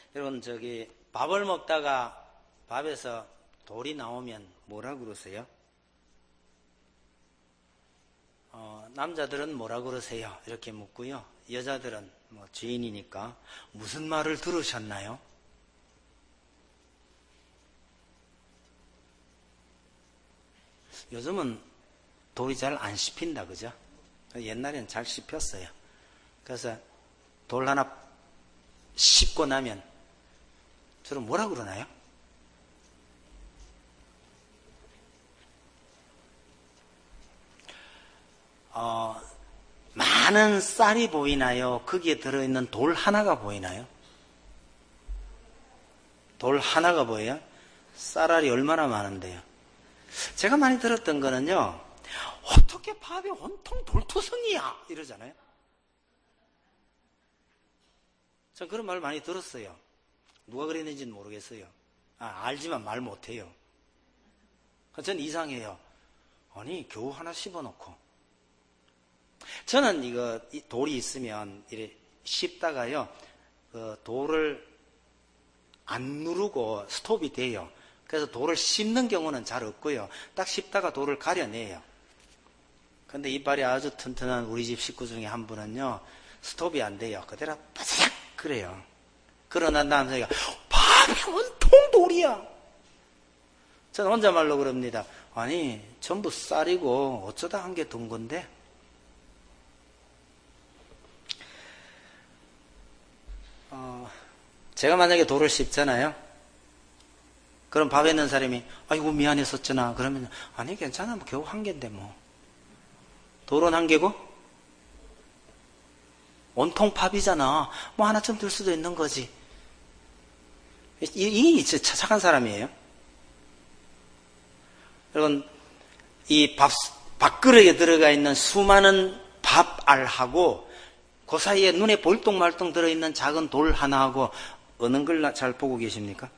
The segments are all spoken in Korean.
여러분, 밥을 먹다가 밥에서 돌이 나오면 뭐라 그러세요? 남자들은 뭐라 그러세요? 이렇게 묻고요. 여자들은 죄인이니까 무슨 말을 들으셨나요? 요즘은 돌이 잘 안 씹힌다, 그죠? 옛날엔 잘 씹혔어요. 그래서 돌 하나 씹고 나면 저를 뭐라 그러나요? 많은 쌀이 보이나요? 거기에 들어있는 돌 하나가 보이나요? 돌 하나가 보여요? 쌀알이 얼마나 많은데요? 제가 많이 들었던 거는요, 어떻게 밥이 온통 돌투성이야? 이러잖아요. 전 그런 말 많이 들었어요. 누가 그랬는지는 모르겠어요. 알지만 말 못해요. 전 이상해요. 아니, 겨우 하나 씹어놓고. 저는 돌이 있으면 이렇게 씹다가요, 돌을 안 누르고 스톱이 돼요. 그래서 돌을 씹는 경우는 잘 없고요. 딱 씹다가 돌을 가려내요. 근데 이빨이 아주 튼튼한 우리 집 식구 중에 한 분은요, 스톱이 안 돼요. 그대로 바삭 그래요. 그러난 다음 소리가 밥이 온통 돌이야. 저는 혼자말로 그럽니다. 아니, 전부 쌀이고 어쩌다 한 개 둔 건데? 제가 만약에 돌을 씹잖아요. 그럼 밥에 있는 사람이 아이고 미안했었잖아. 그러면 아니 괜찮아. 겨우 한 개인데 뭐. 돌은 한 개고 온통 밥이잖아. 뭐 하나쯤 들 수도 있는 거지. 이 착한 사람이에요. 여러분, 이 밥그릇에 들어가 있는 수많은 밥알하고 그 사이에 눈에 볼똥말똥 들어있는 작은 돌 하나하고 어느 걸 잘 보고 계십니까?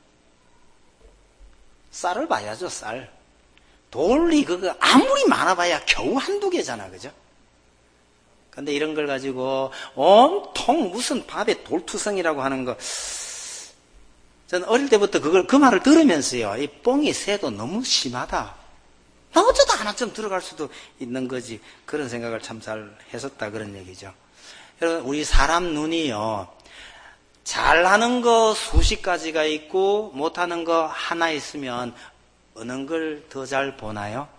쌀을 봐야죠, 쌀. 돌이 그거 아무리 많아봐야 겨우 한두 개잖아, 그죠? 근데 이런 걸 가지고 온통 무슨 밥에 돌투성이라고 하는 거, 저는 어릴 때부터 그 말을 들으면서요, 이 뻥이 새도 너무 심하다. 나 어쩌다 하나쯤 들어갈 수도 있는 거지. 그런 생각을 참 잘 했었다, 그런 얘기죠. 여러분, 우리 사람 눈이요, 잘하는 거 수십 가지가 있고 못하는 거 하나 있으면 어느 걸 더 잘 보나요?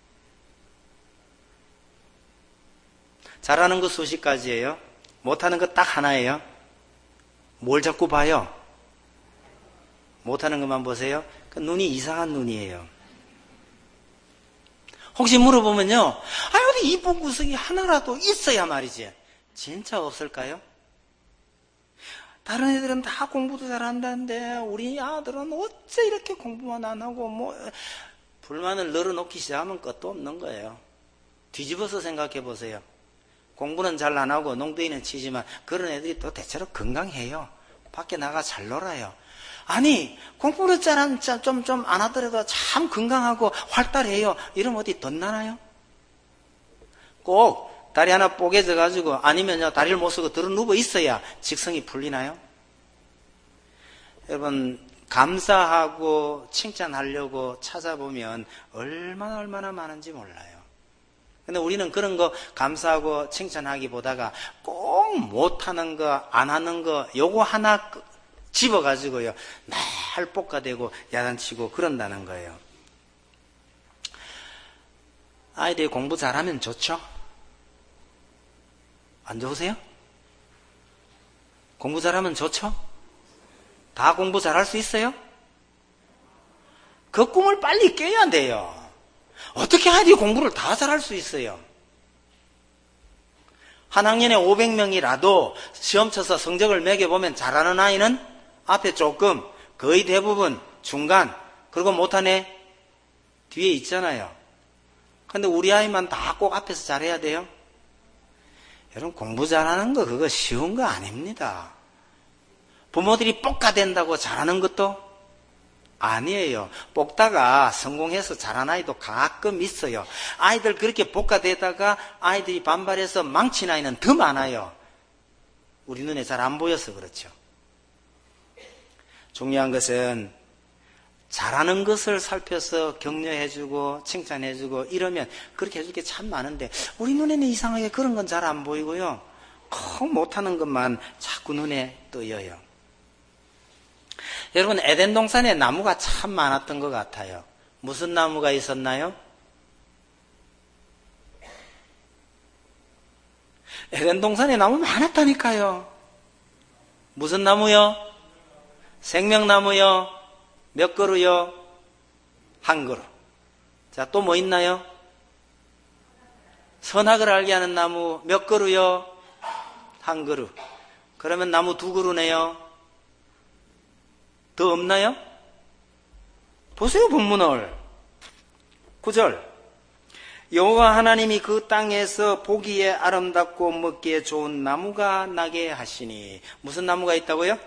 잘하는 거 수십 가지예요. 못하는 거 딱 하나예요. 뭘 자꾸 봐요? 못하는 것만 보세요. 그 눈이 이상한 눈이에요. 혹시 물어보면요, 어디 이쁜 구석이 하나라도 있어야 말이지. 진짜 없을까요? 다른 애들은 다 공부도 잘한다는데 우리 아들은 어째 이렇게 공부만 안 하고 불만을 늘어놓기 시작하면 끝도 없는 거예요. 뒤집어서 생각해 보세요. 공부는 잘 안 하고 농더기는 치지만 그런 애들이 또 대체로 건강해요. 밖에 나가 잘 놀아요. 아니, 공부를 좀 안 하더라도 참 건강하고 활달해요. 이러면 어디 덧나나요? 꼭 다리 하나 뽀개져가지고 아니면요 다리를 못 쓰고 들어 누워 있어야 직성이 풀리나요? 여러분, 감사하고 칭찬하려고 찾아보면 얼마나 많은지 몰라요. 근데 우리는 그런 거 감사하고 칭찬하기보다가 꼭 못하는 거, 안 하는 거 요거 하나 집어가지고요 날 볶아대고 야단치고 그런다는 거예요. 아이들이 공부 잘하면 좋죠? 안 좋으세요? 공부 잘하면 좋죠? 다 공부 잘할 수 있어요? 그 꿈을 빨리 깨야 돼요. 어떻게 아이들이 공부를 다 잘할 수 있어요? 한 학년에 500명이라도 시험 쳐서 성적을 매겨보면 잘하는 아이는 앞에 조금, 거의 대부분 중간, 그리고 못한 애 뒤에 있잖아요. 근데 우리 아이만 다 꼭 앞에서 잘해야 돼요? 여러분, 공부 잘하는 거 그거 쉬운 거 아닙니다. 부모들이 볶아댄다고 잘하는 것도 아니에요. 볶다가 성공해서 잘하는 아이도 가끔 있어요. 아이들 그렇게 볶아대다가 아이들이 반발해서 망친 아이는 더 많아요. 우리 눈에 잘 안 보여서 그렇죠. 중요한 것은 잘하는 것을 살펴서 격려해주고 칭찬해주고 이러면 그렇게 해줄 게 참 많은데 우리 눈에는 이상하게 그런 건 잘 안 보이고요. 꼭 못하는 것만 자꾸 눈에 띄어요. 여러분, 에덴 동산에 나무가 참 많았던 것 같아요. 무슨 나무가 있었나요? 에덴 동산에 나무 많았다니까요. 무슨 나무요? 생명나무요. 몇 그루요? 한 그루. 자, 또 뭐 있나요? 선악을 알게 하는 나무 몇 그루요? 한 그루. 그러면 나무 두 그루네요. 더 없나요? 보세요, 본문을. 9절. 여호와 하나님이 그 땅에서 보기에 아름답고 먹기에 좋은 나무가 나게 하시니. 무슨 나무가 있다고요?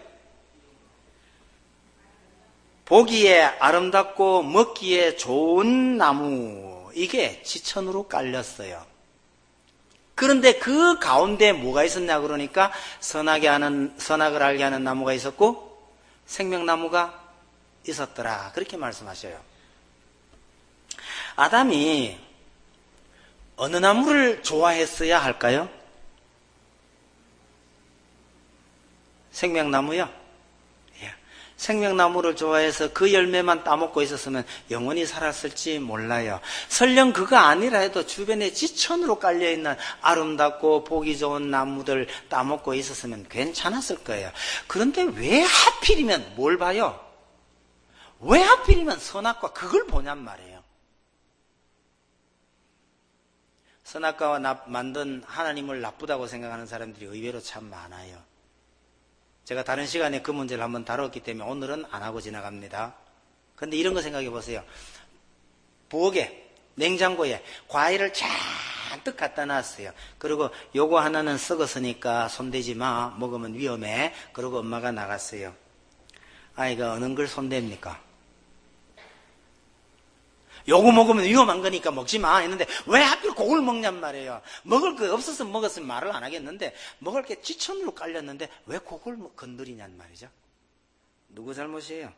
보기에 아름답고 먹기에 좋은 나무. 이게 지천으로 깔렸어요. 그런데 그 가운데 뭐가 있었냐 그러니까 선악을 알게 하는 나무가 있었고 생명나무가 있었더라. 그렇게 말씀하셔요. 아담이 어느 나무를 좋아했어야 할까요? 생명나무요? 생명나무를 좋아해서 그 열매만 따먹고 있었으면 영원히 살았을지 몰라요. 설령 그거 아니라 해도 주변에 지천으로 깔려있는 아름답고 보기 좋은 나무들 따먹고 있었으면 괜찮았을 거예요. 그런데 왜 하필이면 뭘 봐요? 왜 하필이면 선악과 그걸 보냔 말이에요. 선악과와 만든 하나님을 나쁘다고 생각하는 사람들이 의외로 참 많아요. 제가 다른 시간에 그 문제를 한번 다뤘기 때문에 오늘은 안 하고 지나갑니다. 그런데 이런 거 생각해 보세요. 부엌에, 냉장고에 과일을 잔뜩 갖다 놨어요. 그리고 요거 하나는 썩었으니까 손대지 마. 먹으면 위험해. 그러고 엄마가 나갔어요. 아이가 어느 걸 손댑니까? 요거 먹으면 위험한 거니까 먹지 마 했는데 왜 하필 그걸 먹냔 말이에요. 먹을 거 없었으면 먹었으면 말을 안 하겠는데 먹을 게 지천으로 깔렸는데 왜 그걸 건드리냔 말이죠. 누구 잘못이에요?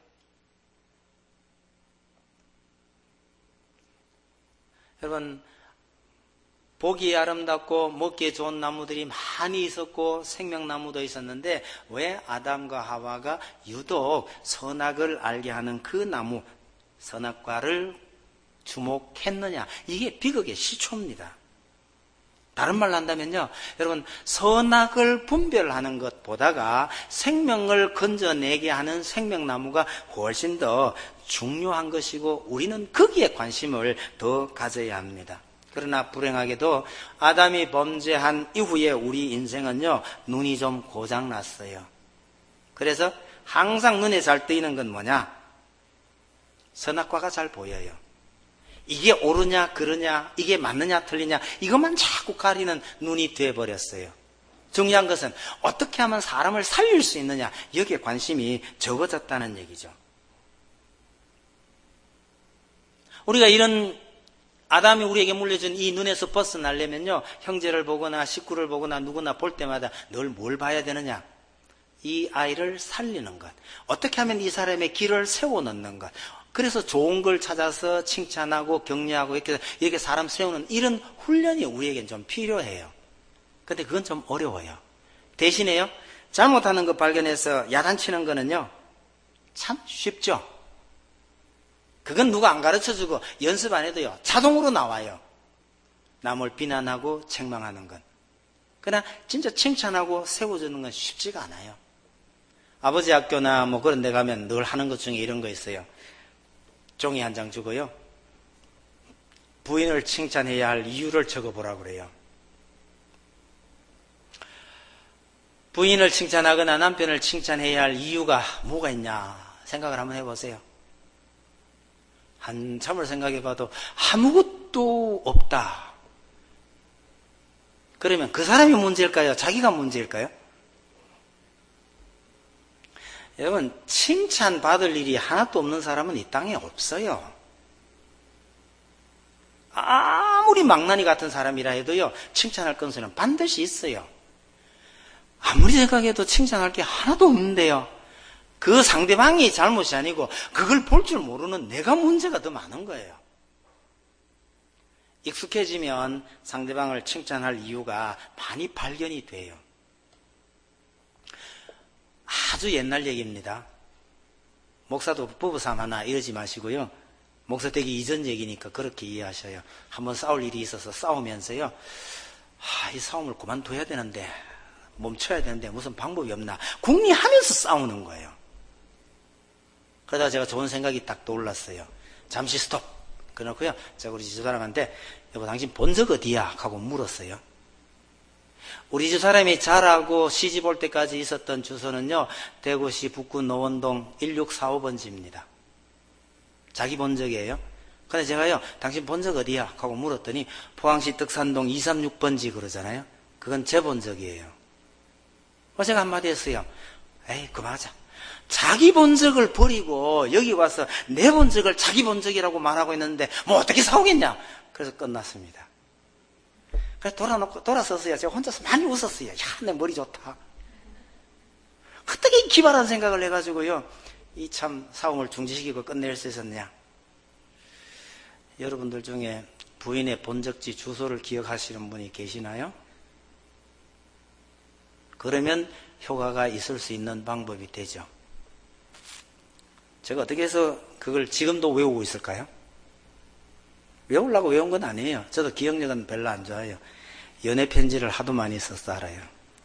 여러분, 보기에 아름답고 먹기에 좋은 나무들이 많이 있었고 생명나무도 있었는데 왜 아담과 하와가 유독 선악을 알게 하는 그 나무, 선악과를 주목했느냐? 이게 비극의 시초입니다. 다른 말로 한다면요, 여러분, 선악을 분별하는 것보다가 생명을 건져내게 하는 생명나무가 훨씬 더 중요한 것이고 우리는 거기에 관심을 더 가져야 합니다. 그러나 불행하게도 아담이 범죄한 이후에 우리 인생은요, 눈이 좀 고장났어요. 그래서 항상 눈에 잘 띄는 건 뭐냐? 선악과가 잘 보여요. 이게 옳으냐 그르냐, 이게 맞느냐 틀리냐, 이것만 자꾸 가리는 눈이 돼버렸어요. 중요한 것은 어떻게 하면 사람을 살릴 수 있느냐, 여기에 관심이 적어졌다는 얘기죠. 우리가 이런 아담이 우리에게 물려준 이 눈에서 벗어나려면요, 형제를 보거나 식구를 보거나 누구나 볼 때마다 늘 뭘 봐야 되느냐? 이 아이를 살리는 것. 어떻게 하면 이 사람의 길을 세워놓는 것. 그래서 좋은 걸 찾아서 칭찬하고 격려하고 이렇게 사람 세우는 이런 훈련이 우리에겐 좀 필요해요. 근데 그건 좀 어려워요. 대신에요, 잘못하는 거 발견해서 야단치는 거는요, 참 쉽죠. 그건 누가 안 가르쳐주고 연습 안 해도요, 자동으로 나와요. 남을 비난하고 책망하는 건. 그러나 진짜 칭찬하고 세워주는 건 쉽지가 않아요. 아버지 학교나 뭐 그런 데 가면 늘 하는 것 중에 이런 거 있어요. 종이 한 장 주고요, 부인을 칭찬해야 할 이유를 적어보라고 그래요. 부인을 칭찬하거나 남편을 칭찬해야 할 이유가 뭐가 있냐 생각을 한번 해보세요. 한참을 생각해봐도 아무것도 없다. 그러면 그 사람이 문제일까요? 자기가 문제일까요? 여러분, 칭찬받을 일이 하나도 없는 사람은 이 땅에 없어요. 아무리 망나니 같은 사람이라 해도요, 칭찬할 건수는 반드시 있어요. 아무리 생각해도 칭찬할 게 하나도 없는데요, 그 상대방이 잘못이 아니고 그걸 볼 줄 모르는 내가 문제가 더 많은 거예요. 익숙해지면 상대방을 칭찬할 이유가 많이 발견이 돼요. 아주 옛날 얘기입니다. 목사도 부부싸움 하나 이러지 마시고요. 목사 되기 이전 얘기니까 그렇게 이해하셔요. 한번 싸울 일이 있어서 싸우면서요. 이 싸움을 그만둬야 되는데, 멈춰야 되는데 무슨 방법이 없나. 궁리하면서 싸우는 거예요. 그러다가 제가 좋은 생각이 딱 떠올랐어요. 잠시 스톱. 그렇고요. 제가 우리 집사람한테 여보 당신 본 적 어디야? 하고 물었어요. 우리 집사람이 자라고 시집 올 때까지 있었던 주소는요. 대구시 북구 노원동 1645번지입니다. 자기 본 적이에요. 근데 제가요. 당신 본 적 어디야? 하고 물었더니 포항시 덕산동 236번지 그러잖아요. 그건 제 본 적이에요. 제가 한마디 했어요. 에이 그만하자. 자기 본 적을 버리고 여기 와서 내 본 적을 자기 본 적이라고 말하고 있는데 뭐 어떻게 싸우겠냐. 그래서 끝났습니다. 그래서 돌아섰어요. 제가 혼자서 많이 웃었어요. 야, 내 머리 좋다. 어떻게 기발한 생각을 해가지고요. 이 참 싸움을 중지시키고 끝낼 수 있었냐. 여러분들 중에 부인의 본적지 주소를 기억하시는 분이 계시나요? 그러면 효과가 있을 수 있는 방법이 되죠. 제가 어떻게 해서 그걸 지금도 외우고 있을까요? 외우려고 외운 건 아니에요. 저도 기억력은 별로 안 좋아요. 연애 편지를 하도 많이 써서 알아요.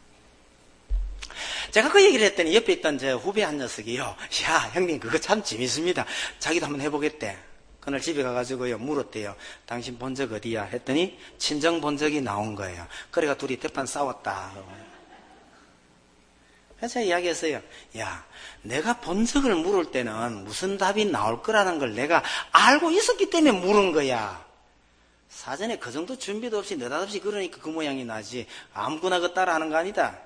제가 그 얘기를 했더니 옆에 있던 제 후배 한 녀석이요. 야 형님 그거 참 재밌습니다. 자기도 한번 해보겠대. 그날 집에 가가지고요 물었대요. 당신 본 적 어디야? 했더니 친정 본 적이 나온 거예요. 그래가 둘이 대판 싸웠다. 그래서 제가 이야기했어요. 야 내가 본 적을 물을 때는 무슨 답이 나올 거라는 걸 내가 알고 있었기 때문에 물은 거야. 사전에 그 정도 준비도 없이 느닷없이 그러니까 그 모양이 나지. 아무거나 그 따라 하는 거 아니다.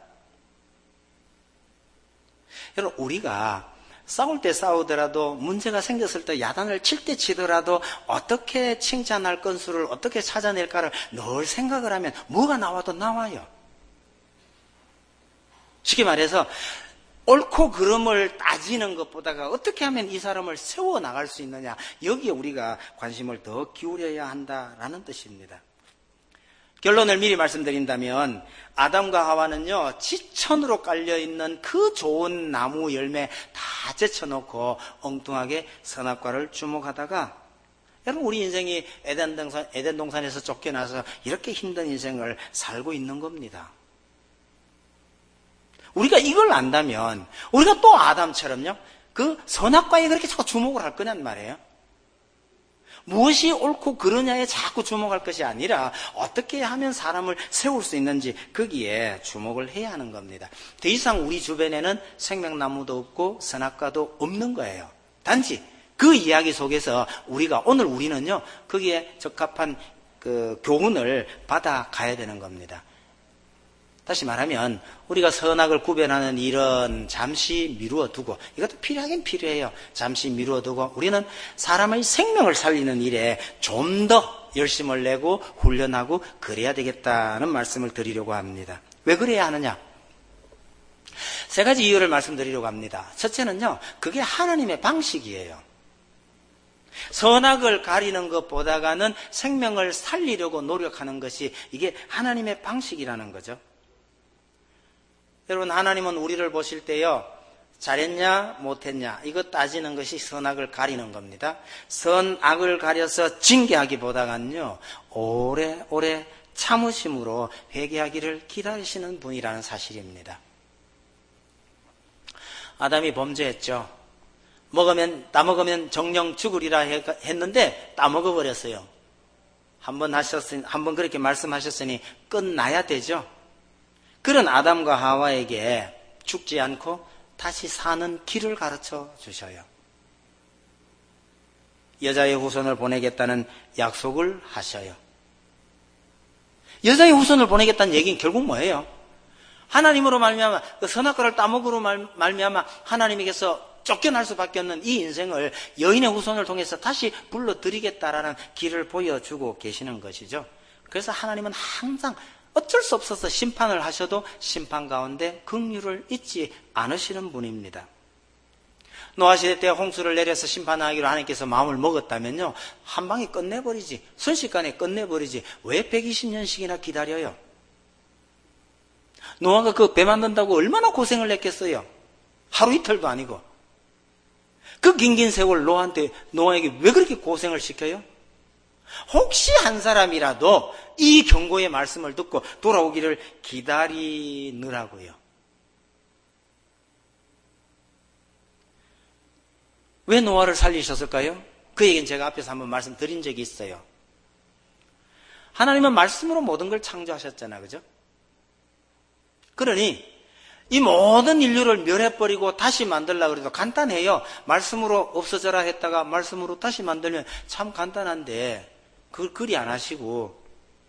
여러분 우리가 싸울 때 싸우더라도 문제가 생겼을 때 야단을 칠 때 치더라도 어떻게 칭찬할 건수를 어떻게 찾아낼까를 늘 생각을 하면 뭐가 나와도 나와요. 쉽게 말해서 옳고 그름을 따지는 것보다가 어떻게 하면 이 사람을 세워나갈 수 있느냐 여기에 우리가 관심을 더 기울여야 한다라는 뜻입니다. 결론을 미리 말씀드린다면 아담과 하와는요 지천으로 깔려있는 그 좋은 나무 열매 다 제쳐놓고 엉뚱하게 선악과를 주목하다가 여러분 우리 인생이 에덴 동산에서 쫓겨나서 이렇게 힘든 인생을 살고 있는 겁니다. 우리가 이걸 안다면 우리가 또 아담처럼요 그 선악과에 그렇게 자꾸 주목을 할 거냔 말이에요. 무엇이 옳고 그러냐에 자꾸 주목할 것이 아니라 어떻게 하면 사람을 세울 수 있는지 거기에 주목을 해야 하는 겁니다. 더 이상 우리 주변에는 생명나무도 없고 선악과도 없는 거예요. 단지 그 이야기 속에서 오늘 우리는요 거기에 적합한 그 교훈을 받아가야 되는 겁니다. 다시 말하면 우리가 선악을 구별하는 일은 잠시 미루어두고 이것도 필요하긴 필요해요. 잠시 미루어두고 우리는 사람의 생명을 살리는 일에 좀 더 열심을 내고 훈련하고 그래야 되겠다는 말씀을 드리려고 합니다. 왜 그래야 하느냐? 세 가지 이유를 말씀드리려고 합니다. 첫째는요. 그게 하나님의 방식이에요. 선악을 가리는 것보다는 생명을 살리려고 노력하는 것이 이게 하나님의 방식이라는 거죠. 여러분 하나님은 우리를 보실 때요 잘했냐 못했냐 이거 따지는 것이 선악을 가리는 겁니다. 선악을 가려서 징계하기보다는요 오래오래 참으심으로 회개하기를 기다리시는 분이라는 사실입니다. 아담이 범죄했죠. 따먹으면 정령 죽으리라 했는데 따먹어버렸어요. 한번 그렇게 말씀하셨으니 끝나야 되죠. 그런 아담과 하와에게 죽지 않고 다시 사는 길을 가르쳐 주셔요. 여자의 후손을 보내겠다는 약속을 하셔요. 여자의 후손을 보내겠다는 얘기는 결국 뭐예요? 하나님으로 말미암아 그 선악과를 따먹으로 말미암아 하나님에게서 쫓겨날 수밖에 없는 이 인생을 여인의 후손을 통해서 다시 불러드리겠다라는 길을 보여주고 계시는 것이죠. 그래서 하나님은 항상 어쩔 수 없어서 심판을 하셔도 심판 가운데 긍휼을 잊지 않으시는 분입니다. 노아 시대 때 홍수를 내려서 심판하기로 하나님께서 마음을 먹었다면요, 한 방에 끝내버리지, 순식간에 끝내버리지, 왜 120년씩이나 기다려요? 노아가 그 배 만든다고 얼마나 고생을 했겠어요? 하루 이틀도 아니고. 그 긴긴 세월 노아에게 왜 그렇게 고생을 시켜요? 혹시 한 사람이라도 이 경고의 말씀을 듣고 돌아오기를 기다리느라고요. 왜 노아를 살리셨을까요? 그 얘기는 제가 앞에서 한번 말씀드린 적이 있어요. 하나님은 말씀으로 모든 걸 창조하셨잖아요. 그죠? 그러니 이 모든 인류를 멸해버리고 다시 만들려고 해도 간단해요. 말씀으로 없어져라 했다가 말씀으로 다시 만들면 참 간단한데 그걸 그리 안 하시고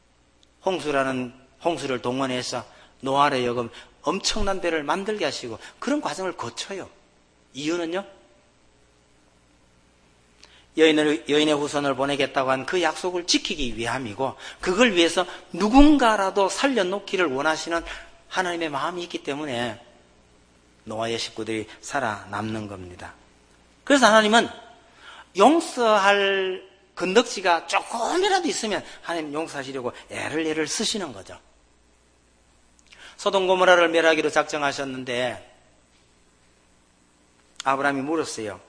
홍수를 동원해서 노아를 여금 엄청난 배를 만들게 하시고 그런 과정을 거쳐요. 이유는요? 여인의 후손을 보내겠다고 한 그 약속을 지키기 위함이고 그걸 위해서 누군가라도 살려놓기를 원하시는 하나님의 마음이 있기 때문에 노아의 식구들이 살아남는 겁니다. 그래서 하나님은 용서할 건덕지가 조금이라도 있으면 하나님 용서하시려고 애를 쓰시는 거죠. 소돔 고모라를 멸하기로 작정하셨는데 아브라함이 물었어요.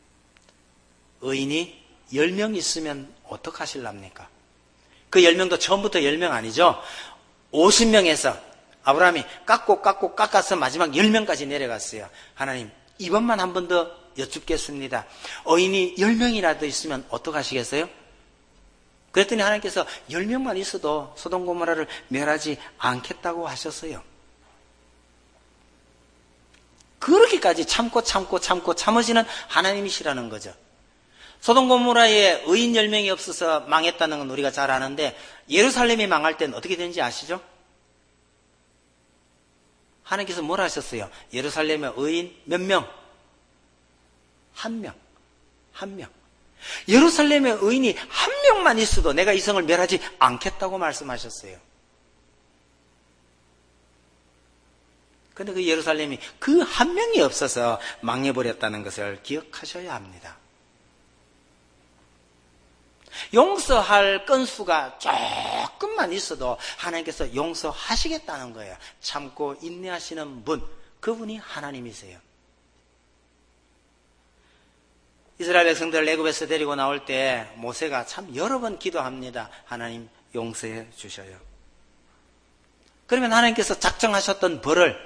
의인이 10명 있으면 어떡하실랍니까? 그 10명도 처음부터 10명 아니죠? 50명에서 아브라함이 깎아서 마지막 10명까지 내려갔어요. 하나님, 이번만 한 번 더 여쭙겠습니다. 의인이 10명이라도 있으면 어떡하시겠어요? 그랬더니 하나님께서 10명만 있어도 소돔 고모라를 멸하지 않겠다고 하셨어요. 그렇게까지 참으시는 하나님이시라는 거죠. 소돔 고모라에 의인 10명이 없어서 망했다는 건 우리가 잘 아는데 예루살렘이 망할 때는 어떻게 되는지 아시죠? 하나님께서 뭐라 하셨어요? 예루살렘의 의인 몇 명? 한 명. 예루살렘의 의인이 한 명만 있어도 내가 이 성을 멸하지 않겠다고 말씀하셨어요. 그런데 그 예루살렘이 그 한 명이 없어서 망해버렸다는 것을 기억하셔야 합니다. 용서할 건수가 조금만 있어도 하나님께서 용서하시겠다는 거예요. 참고 인내하시는 분, 그분이 하나님이세요. 이스라엘 백성들을 애굽에서 데리고 나올 때 모세가 참 여러 번 기도합니다. 하나님 용서해 주셔요. 그러면 하나님께서 작정하셨던 벌을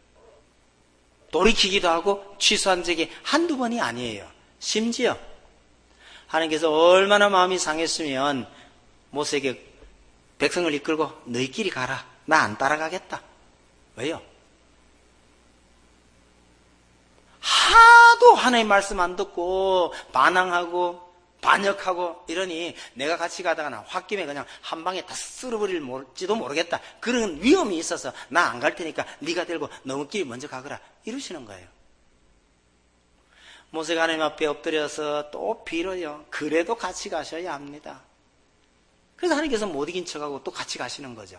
돌이키기도 하고 취소한 적이 한두 번이 아니에요. 심지어 하나님께서 얼마나 마음이 상했으면 모세에게 백성을 이끌고 너희끼리 가라. 나 안 따라가겠다. 왜요? 하도 하나님 말씀 안 듣고 반항하고 반역하고 이러니 내가 같이 가다가 나 홧김에 그냥 한 방에 다 쓸어버릴지도 모르겠다. 그런 위험이 있어서 나 안 갈 테니까 네가 들고 너희끼리 먼저 가거라. 이러시는 거예요. 모세가 하나님 앞에 엎드려서 또 빌어요. 그래도 같이 가셔야 합니다. 그래서 하나님께서 못 이긴 척하고 또 같이 가시는 거죠.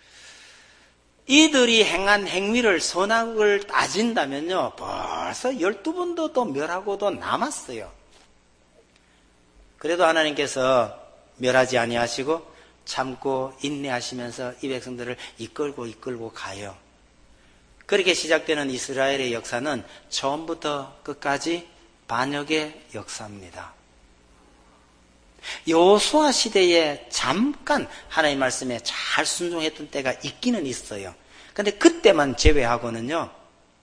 이들이 행한 행위를 선악을 따진다면요 벌써 12번도 더 멸하고도 남았어요. 그래도 하나님께서 멸하지 아니하시고 참고 인내하시면서 이 백성들을 이끌고 가요. 그렇게 시작되는 이스라엘의 역사는 처음부터 끝까지 반역의 역사입니다. 여호수아 시대에 잠깐 하나님 말씀에 잘 순종했던 때가 있기는 있어요. 그런데 그때만 제외하고는요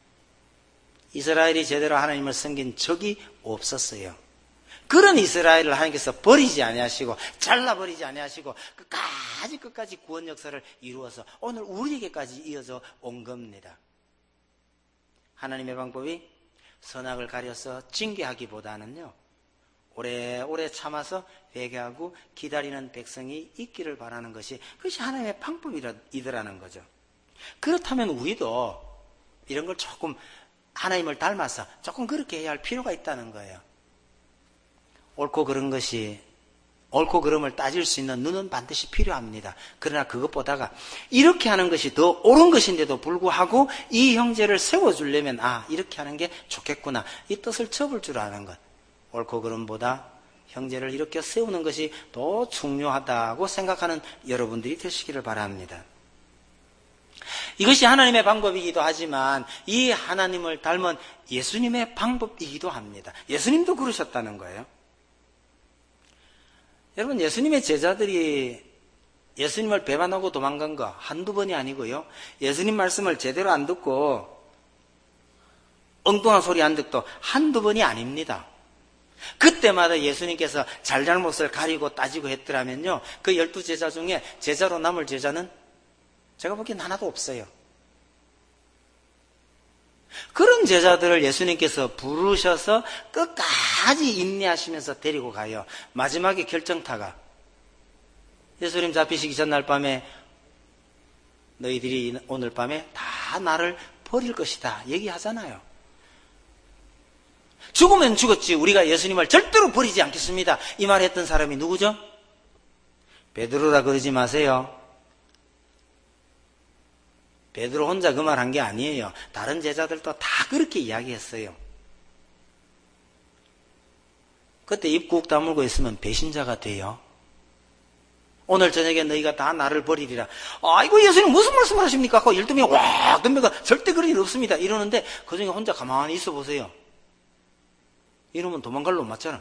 이스라엘이 제대로 하나님을 섬긴 적이 없었어요. 그런 이스라엘을 하나님께서 버리지 아니하시고 잘라버리지 아니하시고 끝까지 구원 역사를 이루어서 오늘 우리에게까지 이어져 온 겁니다. 하나님의 방법이 선악을 가려서 징계하기보다는요 오래오래 참아서 회개하고 기다리는 백성이 있기를 바라는 것이 그것이 하나님의 방법이더라는 거죠. 그렇다면 우리도 이런 걸 조금 하나님을 닮아서 조금 그렇게 해야 할 필요가 있다는 거예요. 옳고 그른 것이 옳고 그름을 따질 수 있는 눈은 반드시 필요합니다. 그러나 그것보다가 이렇게 하는 것이 더 옳은 것인데도 불구하고 이 형제를 세워주려면 이렇게 하는 게 좋겠구나, 이 뜻을 접을 줄 아는 것, 옳고 그름보다 형제를 이렇게 세우는 것이 더 중요하다고 생각하는 여러분들이 되시기를 바랍니다. 이것이 하나님의 방법이기도 하지만 이 하나님을 닮은 예수님의 방법이기도 합니다. 예수님도 그러셨다는 거예요. 여러분, 예수님의 제자들이 예수님을 배반하고 도망간 거 한두 번이 아니고요. 예수님 말씀을 제대로 안 듣고 엉뚱한 소리 안 듣도 한두 번이 아닙니다. 그때마다 예수님께서 잘잘못을 가리고 따지고 했더라면요, 그 12제자 중에 제자로 남을 제자는 제가 보기엔 하나도 없어요. 그런 제자들을 예수님께서 부르셔서 끝까지 인내하시면서 데리고 가요. 마지막에 결정타가 예수님 잡히시기 전날 밤에 너희들이 오늘 밤에 다 나를 버릴 것이다 얘기하잖아요. 죽으면 죽었지 우리가 예수님을 절대로 버리지 않겠습니다, 이 말 했던 사람이 누구죠? 베드로라 그러지 마세요. 베드로 혼자 그 말 한 게 아니에요. 다른 제자들도 다 그렇게 이야기했어요. 그때 입 꾹 다물고 있으면 배신자가 돼요. 오늘 저녁에 너희가 다 나를 버리리라. 아이고 예수님 무슨 말씀을 하십니까? 하고 12명이 와 덤벼가 절대 그런 일 없습니다 이러는데 그중에 혼자 가만히 있어 보세요. 이러면 도망갈 놈 맞잖아.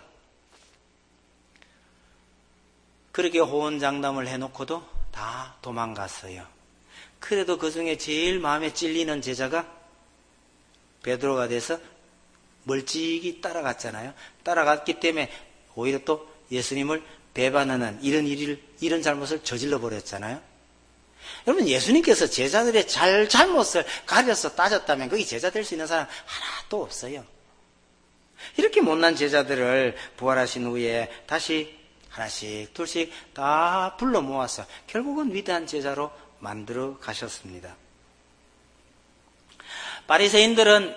그렇게 호언장담을 해놓고도 다 도망갔어요. 그래도 그 중에 제일 마음에 찔리는 제자가 베드로가 돼서 멀찍이 따라갔잖아요. 따라갔기 때문에 오히려 또 예수님을 배반하는 이런 잘못을 저질러 버렸잖아요. 여러분, 예수님께서 제자들의 잘못을 가려서 따졌다면 거기 제자 될 수 있는 사람 하나도 없어요. 이렇게 못난 제자들을 부활하신 후에 다시 하나씩 둘씩 다 불러 모아서 결국은 위대한 제자로 만들어 가셨습니다. 바리새인들은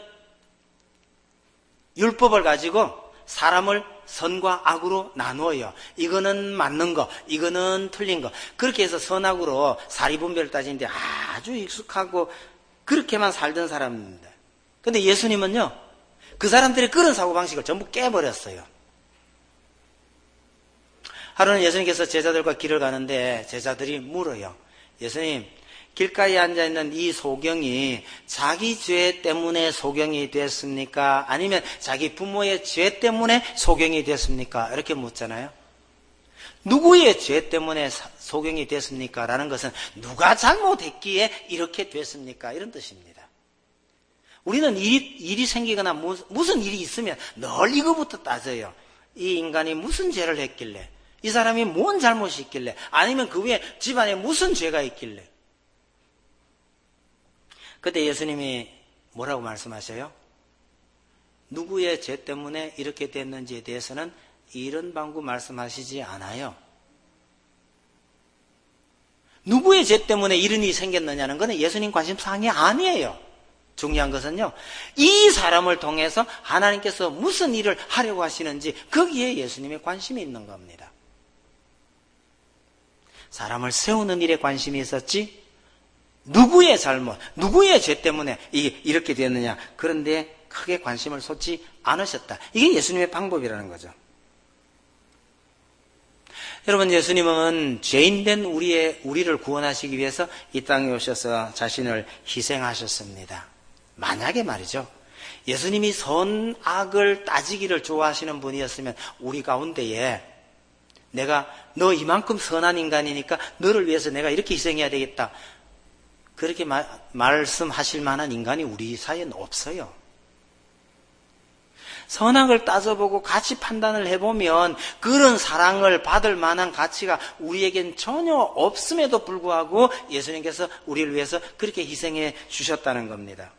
율법을 가지고 사람을 선과 악으로 나누어요. 이거는 맞는 거, 이거는 틀린 거. 그렇게 해서 선악으로 사리분별을 따지는데 아주 익숙하고 그렇게만 살던 사람입니다. 근데 예수님은요, 그 사람들의 그런 사고방식을 전부 깨버렸어요. 하루는 예수님께서 제자들과 길을 가는데 제자들이 물어요. 예수님, 길가에 앉아있는 이 소경이 자기 죄 때문에 소경이 됐습니까? 아니면 자기 부모의 죄 때문에 소경이 됐습니까? 이렇게 묻잖아요. 누구의 죄 때문에 소경이 됐습니까? 라는 것은 누가 잘못했기에 이렇게 됐습니까? 이런 뜻입니다. 우리는 일이 생기거나 무슨 일이 있으면 늘 이거부터 따져요. 이 인간이 무슨 죄를 했길래, 이 사람이 뭔 잘못이 있길래, 아니면 그 위에 집안에 무슨 죄가 있길래. 그때 예수님이 뭐라고 말씀하셔요? 누구의 죄 때문에 이렇게 됐는지에 대해서는 이런 방구 말씀하시지 않아요. 누구의 죄 때문에 이런 일이 생겼느냐는 것은 예수님 관심사항이 아니에요. 중요한 것은요, 이 사람을 통해서 하나님께서 무슨 일을 하려고 하시는지 거기에 예수님의 관심이 있는 겁니다. 사람을 세우는 일에 관심이 있었지 누구의 잘못, 누구의 죄 때문에 이렇게 됐느냐, 그런데 크게 관심을 쏟지 않으셨다. 이게 예수님의 방법이라는 거죠. 여러분, 예수님은 죄인된 우리를 구원하시기 위해서 이 땅에 오셔서 자신을 희생하셨습니다. 만약에 말이죠, 예수님이 선악을 따지기를 좋아하시는 분이었으면 우리 가운데에 너 이만큼 선한 인간이니까 너를 위해서 내가 이렇게 희생해야 되겠다, 그렇게 말씀하실 만한 인간이 우리 사이에는 없어요. 선악을 따져보고 같이 판단을 해보면 그런 사랑을 받을 만한 가치가 우리에겐 전혀 없음에도 불구하고 예수님께서 우리를 위해서 그렇게 희생해 주셨다는 겁니다.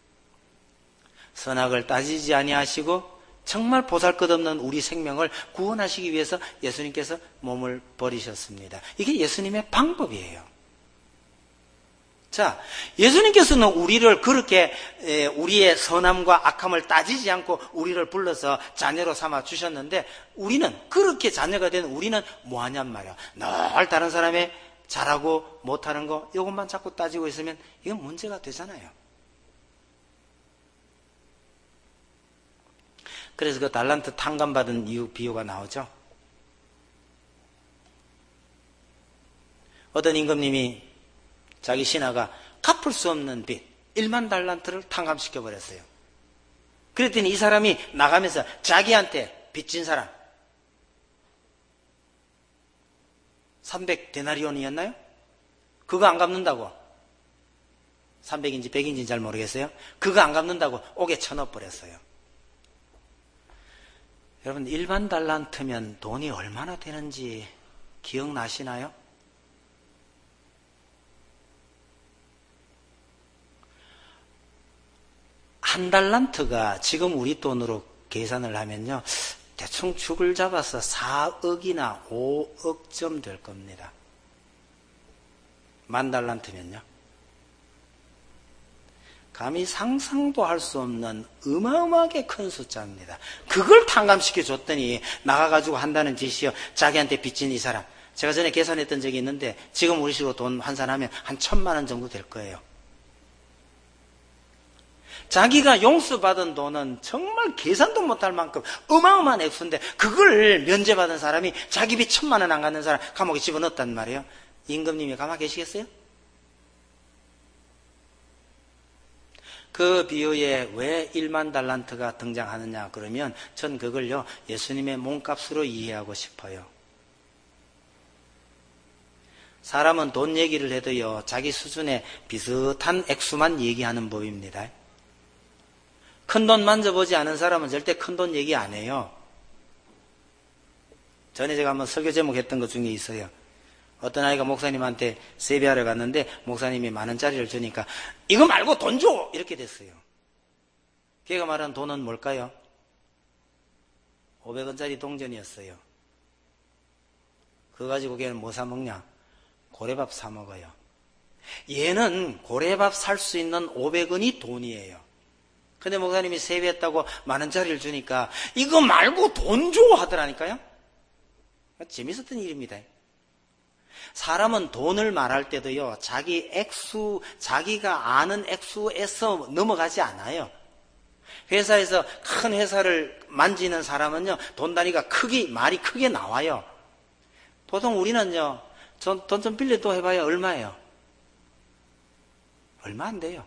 선악을 따지지 아니하시고 정말 보잘것없는 우리 생명을 구원하시기 위해서 예수님께서 몸을 버리셨습니다. 이게 예수님의 방법이에요. 자, 예수님께서는 우리를 그렇게 우리의 선함과 악함을 따지지 않고 우리를 불러서 자녀로 삼아 주셨는데, 우리는 그렇게 자녀가 된 우리는 뭐 하냔 말이야. 늘 다른 사람의 잘하고 못하는 거 이것만 자꾸 따지고 있으면 이건 문제가 되잖아요. 그래서 그 달란트 탕감받은 이유 비유가 나오죠. 어떤 임금님이 자기 신하가 갚을 수 없는 빚 1만 달란트를 탕감시켜 버렸어요. 그랬더니 이 사람이 나가면서 자기한테 빚진 사람 300데나리온이었나요? 그거 안 갚는다고 300인지 100인지 잘 모르겠어요. 그거 안 갚는다고 옥에 쳐넣어버렸어요. 여러분 1만 달란트면 돈이 얼마나 되는지 기억나시나요? 한 달란트가 지금 우리 돈으로 계산을 하면요, 대충 축을 잡아서 4억이나 5억쯤 될 겁니다. 10,000달란트면요. 감히 상상도 할 수 없는 어마어마하게 큰 숫자입니다. 그걸 탕감시켜 줬더니 나가가지고 한다는 짓이요. 자기한테 빚진 이 사람. 제가 전에 계산했던 적이 있는데 지금 우리 식으로 돈 환산하면 한 1,000만 원 정도 될 거예요. 자기가 용서받은 돈은 정말 계산도 못할 만큼 어마어마한 액수인데 그걸 면제받은 사람이 자기 빚 1,000만 원 안 갚는 사람 감옥에 집어넣었단 말이에요. 임금님이 가만 계시겠어요? 그 비유에 왜 1만 달란트가 등장하느냐 그러면 전 그걸요 예수님의 몸값으로 이해하고 싶어요. 사람은 돈 얘기를 해도요 자기 수준의 비슷한 액수만 얘기하는 법입니다. 큰 돈 만져보지 않은 사람은 절대 큰 돈 얘기 안 해요. 전에 제가 한번 설교 제목 했던 것 중에 있어요. 어떤 아이가 목사님한테 세배하러 갔는데 목사님이 10,000원짜리를 주니까 이거 말고 돈 줘! 이렇게 됐어요. 걔가 말한 돈은 뭘까요? 500원짜리 동전이었어요. 그거 가지고 걔는 뭐 사 먹냐? 고래밥 사 먹어요. 얘는 고래밥 살 수 있는 500원이 돈이에요. 근데 목사님이 세배했다고 10,000원짜리를 주니까 이거 말고 돈 줘! 하더라니까요. 재밌었던 일입니다. 사람은 돈을 말할 때도요, 자기 액수, 자기가 아는 액수에서 넘어가지 않아요. 회사에서 큰 회사를 만지는 사람은요, 돈 단위가 말이 크게 나와요. 보통 우리는요, 돈 좀 빌려 또 해봐야 얼마예요? 얼마 안 돼요.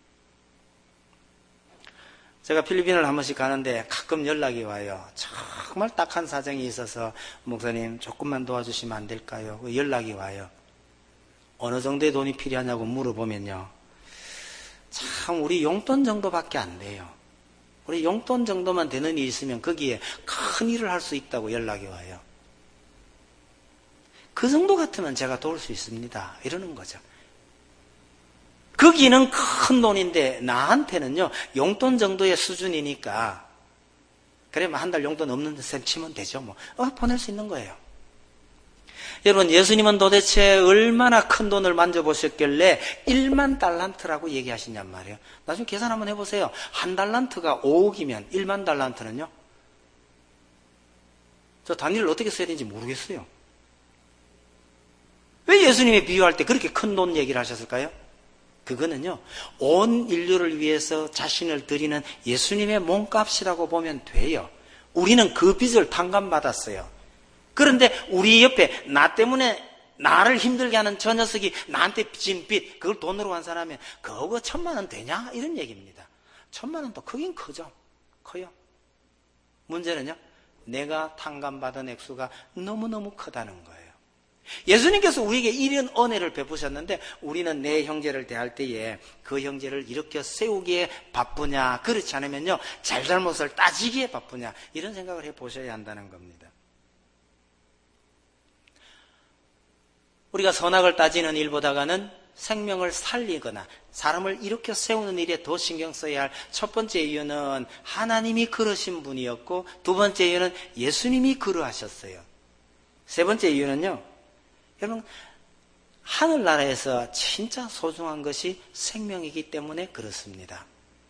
제가 필리핀을 한 번씩 가는데 가끔 연락이 와요. 정말 딱한 사정이 있어서 목사님 조금만 도와주시면 안 될까요? 연락이 와요. 어느 정도의 돈이 필요하냐고 물어보면요. 참 우리 용돈 정도밖에 안 돼요. 우리 용돈 정도만 되는 일이 있으면 거기에 큰 일을 할 수 있다고 연락이 와요. 그 정도 같으면 제가 도울 수 있습니다. 이러는 거죠. 거기는 큰 돈인데 나한테는요 용돈 정도의 수준이니까 그러면 한 달 용돈 없는 셈 치면 되죠. 보낼 수 있는 거예요. 여러분 예수님은 도대체 얼마나 큰 돈을 만져보셨길래 1만 달란트라고 얘기하시냔 말이에요. 나중에 계산 한번 해보세요. 한 달란트가 5억이면 1만 달란트는요. 저 단위를 어떻게 써야 되는지 모르겠어요. 왜 예수님이 비유할 때 그렇게 큰 돈 얘기를 하셨을까요? 그거는요, 온 인류를 위해서 자신을 드리는 예수님의 몸값이라고 보면 돼요. 우리는 그 빚을 탕감받았어요. 그런데 우리 옆에 나 때문에 나를 힘들게 하는 저 녀석이 나한테 진 빚, 그걸 돈으로 환산하면 그거 1,000만 원 되냐? 이런 얘기입니다. 1,000만 원도 크긴 크죠. 커요. 문제는요, 내가 탕감받은 액수가 너무너무 크다는 거예요. 예수님께서 우리에게 이런 은혜를 베푸셨는데 우리는 내 형제를 대할 때에 그 형제를 일으켜 세우기에 바쁘냐, 그렇지 않으면요 잘잘못을 따지기에 바쁘냐, 이런 생각을 해보셔야 한다는 겁니다. 우리가 선악을 따지는 일보다는 생명을 살리거나 사람을 일으켜 세우는 일에 더 신경 써야 할 첫 번째 이유는 하나님이 그러신 분이었고, 두 번째 이유는 예수님이 그러하셨어요. 세 번째 이유는요, 여러분, 하늘나라에서 진짜 소중한 것이 생명이기 때문에 그렇습니다.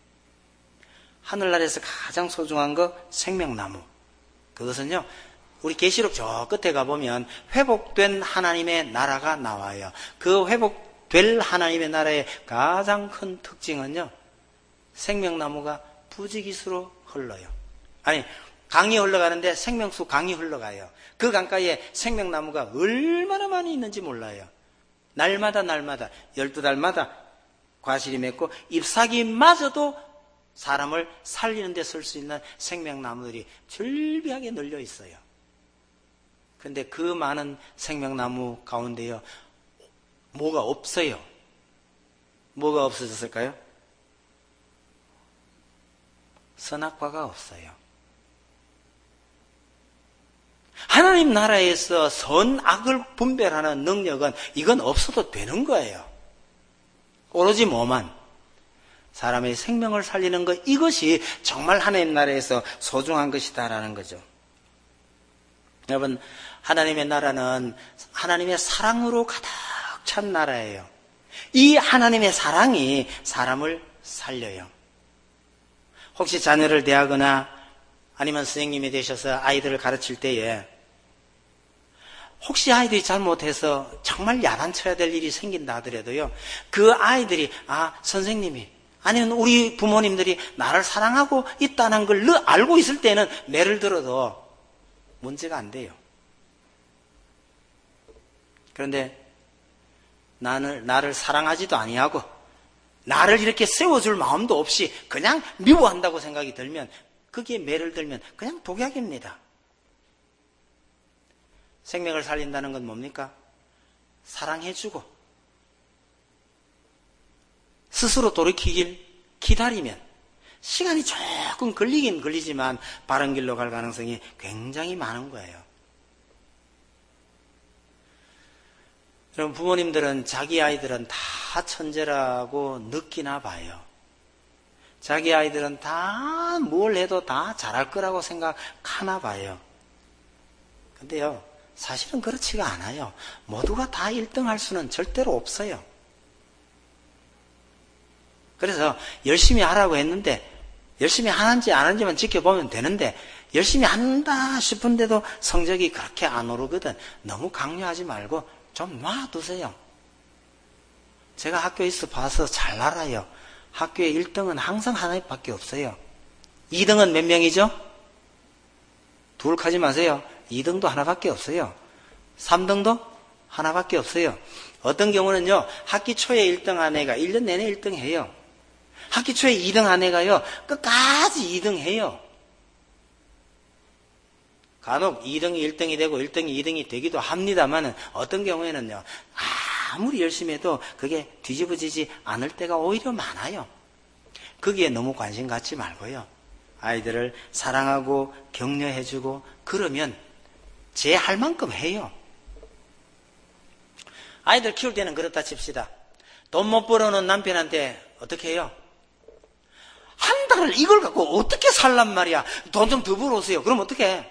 하늘나라에서 가장 소중한 거 생명나무. 그것은요, 우리 계시록 저 끝에 가보면 회복된 하나님의 나라가 나와요. 그 회복될 하나님의 나라의 가장 큰 특징은요, 생명나무가 부지기수로 흘러요. 아니, 강이 흘러가는데 생명수 강이 흘러가요. 그 강가에 생명나무가 얼마나 많이 있는지 몰라요. 날마다 12달마다 과실이 맺고 잎사귀마저도 사람을 살리는 데 쓸 수 있는 생명나무들이 즐비하게 널려 있어요. 그런데 그 많은 생명나무 가운데요, 뭐가 없어요. 뭐가 없어졌을까요? 선악과가 없어요. 하나님 나라에서 선악을 분별하는 능력은 이건 없어도 되는 거예요. 오로지 뭐만? 사람의 생명을 살리는 것, 이것이 정말 하나님 나라에서 소중한 것이다라는 거죠. 여러분, 하나님의 나라는 하나님의 사랑으로 가득 찬 나라예요. 이 하나님의 사랑이 사람을 살려요. 혹시 자녀를 대하거나 아니면 선생님이 되셔서 아이들을 가르칠 때에 혹시 아이들이 잘못해서 정말 야단쳐야 될 일이 생긴다 하더라도요, 그 아이들이 선생님이 아니면 우리 부모님들이 나를 사랑하고 있다는 걸 알고 있을 때는 매를 들어도 문제가 안 돼요. 그런데 나를 사랑하지도 아니하고 나를 이렇게 세워줄 마음도 없이 그냥 미워한다고 생각이 들면, 거기에 매를 들면 그냥 독약입니다. 생명을 살린다는 건 뭡니까? 사랑해주고 스스로 돌이키길 기다리면 시간이 조금 걸리긴 걸리지만 바른 길로 갈 가능성이 굉장히 많은 거예요. 여러분, 부모님들은 자기 아이들은 다 천재라고 느끼나 봐요. 자기 아이들은 다 뭘 해도 다 잘할 거라고 생각하나 봐요. 근데요, 사실은 그렇지가 않아요. 모두가 다 1등 할 수는 절대로 없어요. 그래서 열심히 하라고 했는데 열심히 하는지 안 하는지만 지켜보면 되는데, 열심히 한다 싶은데도 성적이 그렇게 안 오르거든. 너무 강요하지 말고 좀 놔두세요. 제가 학교에 있어 봐서 잘 알아요. 학교의 1등은 항상 하나밖에 없어요. 2등은 몇 명이죠? 둘 하지 마세요. 2등도 하나밖에 없어요. 3등도 하나밖에 없어요. 어떤 경우는요, 학기 초에 1등 한 애가 1년 내내 1등 해요. 학기 초에 2등 한 애가요, 끝까지 2등 해요. 간혹 2등이 1등이 되고 1등이 2등이 되기도 합니다만, 어떤 경우에는요, 아무리 열심히 해도 그게 뒤집어지지 않을 때가 오히려 많아요. 거기에 너무 관심 갖지 말고요, 아이들을 사랑하고 격려해주고 그러면 제 할 만큼 해요. 아이들 키울 때는 그렇다 칩시다. 돈 못 벌어놓은 남편한테 어떻게 해요? 한 달을 이걸 갖고 어떻게 살란 말이야. 돈 좀 더 벌어오세요. 그럼 어떻게 해?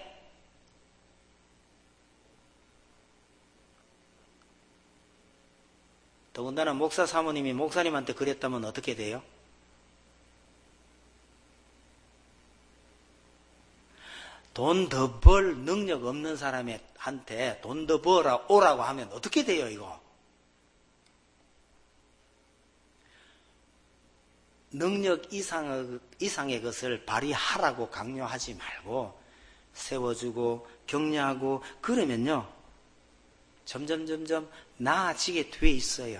더군다나 목사 사모님이 목사님한테 그랬다면 어떻게 돼요? 돈 더 벌 능력 없는 사람한테 돈 더 벌어 오라고 하면 어떻게 돼요, 이거? 능력 이상의 것을 발휘하라고 강요하지 말고 세워주고 격려하고 그러면요, 점점 나아지게 돼 있어요.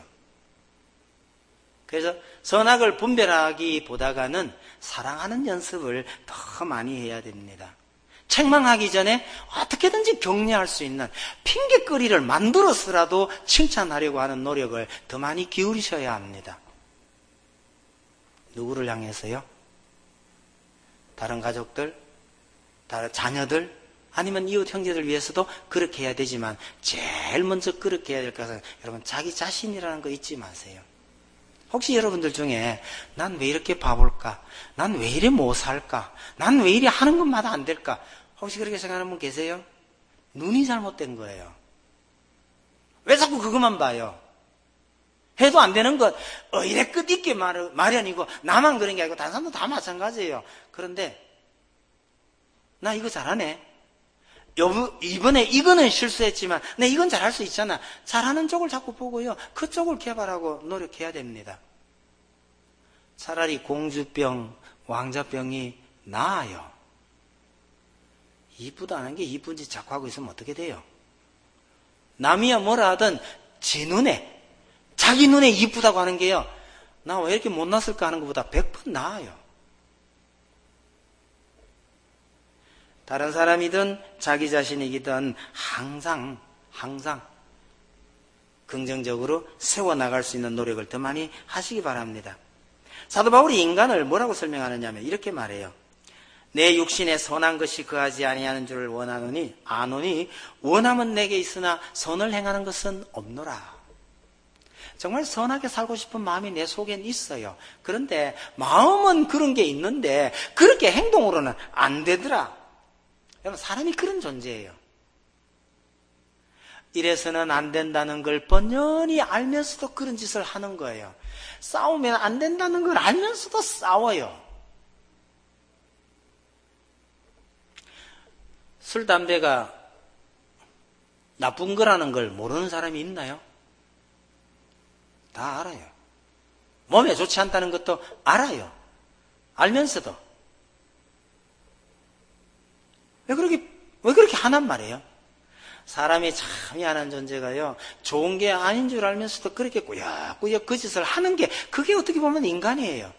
그래서 선악을 분별하기보다는 사랑하는 연습을 더 많이 해야 됩니다. 책망하기 전에 어떻게든지 격려할 수 있는 핑계거리를 만들어서라도 칭찬하려고 하는 노력을 더 많이 기울이셔야 합니다. 누구를 향해서요? 다른 가족들, 다른 자녀들, 아니면 이웃 형제들 위해서도 그렇게 해야 되지만 제일 먼저 그렇게 해야 될 것은 여러분, 자기 자신이라는 거 잊지 마세요. 혹시 여러분들 중에 난 왜 이렇게 바볼까? 난 왜 이래 못 살까? 난 왜 이래 하는 것마다 안 될까? 혹시 그렇게 생각하는 분 계세요? 눈이 잘못된 거예요. 왜 자꾸 그것만 봐요? 해도 안 되는 것 이래 끝있게 마련이고 나만 그런 게 아니고 다른 사람도 다 마찬가지예요. 그런데 나 이거 잘하네. 이번에 이거는 실수했지만 내 이건 잘할 수 있잖아. 잘하는 쪽을 자꾸 보고요. 그쪽을 개발하고 노력해야 됩니다. 차라리 공주병, 왕자병이 나아요. 이쁘다는 게 이쁜 짓 자꾸 하고 있으면 어떻게 돼요? 남이야 뭐라 하든 자기 눈에 이쁘다고 하는 게요. 나 왜 이렇게 못났을까 하는 것보다 100번 나아요. 다른 사람이든 자기 자신이든 항상 긍정적으로 세워나갈 수 있는 노력을 더 많이 하시기 바랍니다. 사도 바울이 인간을 뭐라고 설명하느냐면 이렇게 말해요. 내 육신에 선한 것이 거하지 아니하는 줄을 아노니 원함은 내게 있으나 선을 행하는 것은 없노라. 정말 선하게 살고 싶은 마음이 내 속엔 있어요. 그런데 마음은 그런 게 있는데 그렇게 행동으로는 안 되더라. 여러분, 사람이 그런 존재예요. 이래서는 안 된다는 걸 뻔히 알면서도 그런 짓을 하는 거예요. 싸우면 안 된다는 걸 알면서도 싸워요. 술, 담배가 나쁜 거라는 걸 모르는 사람이 있나요? 다 알아요. 몸에 좋지 않다는 것도 알아요. 알면서도. 왜 그렇게 하란 말이에요? 사람이 참 미안한 존재가요. 좋은 게 아닌 줄 알면서도 그렇게 꾸역꾸역 그 짓을 하는 게 그게 어떻게 보면 인간이에요.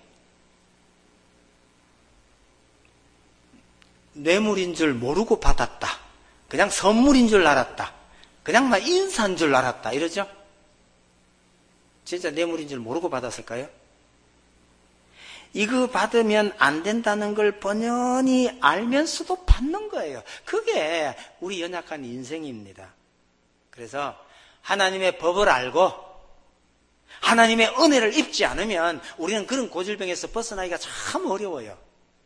뇌물인 줄 모르고 받았다. 그냥 선물인 줄 알았다. 그냥 막 인사인 줄 알았다. 이러죠? 진짜 뇌물인 줄 모르고 받았을까요? 이거 받으면 안 된다는 걸 뻔히 알면서도 받는 거예요. 그게 우리 연약한 인생입니다. 그래서 하나님의 법을 알고 하나님의 은혜를 입지 않으면 우리는 그런 고질병에서 벗어나기가 참 어려워요.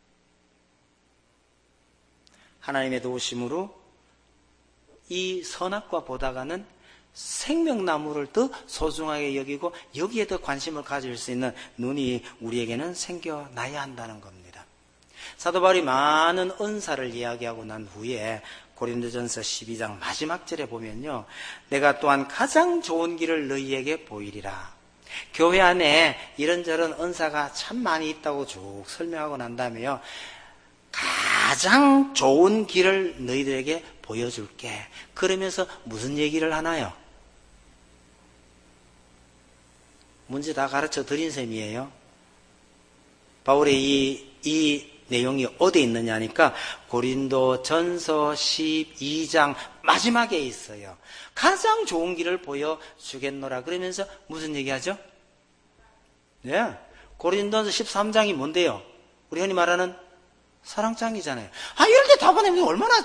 하나님의 도우심으로 이 선악과 보다가는 생명나무를 더 소중하게 여기고 여기에 더 관심을 가질 수 있는 눈이 우리에게는 생겨나야 한다는 겁니다. 사도 바울이 많은 은사를 이야기하고 난 후에 고린도전서 12장 마지막 절에 보면요. 내가 또한 가장 좋은 길을 너희에게 보이리라. 교회 안에 이런저런 은사가 참 많이 있다고 쭉 설명하고 난 다음에요. 가장 좋은 길을 너희들에게 보여줄게. 그러면서 무슨 얘기를 하나요? 문제 다 가르쳐 드린 셈이에요. 바울의 이 내용이 어디에 있느냐니까 고린도전서 12장 마지막에 있어요. 가장 좋은 길을 보여주겠노라. 그러면서 무슨 얘기하죠? 네, 고린도전서 13장이 뭔데요? 우리 흔히 말하는 사랑장이잖아요. 이럴 때 답안하면 얼마나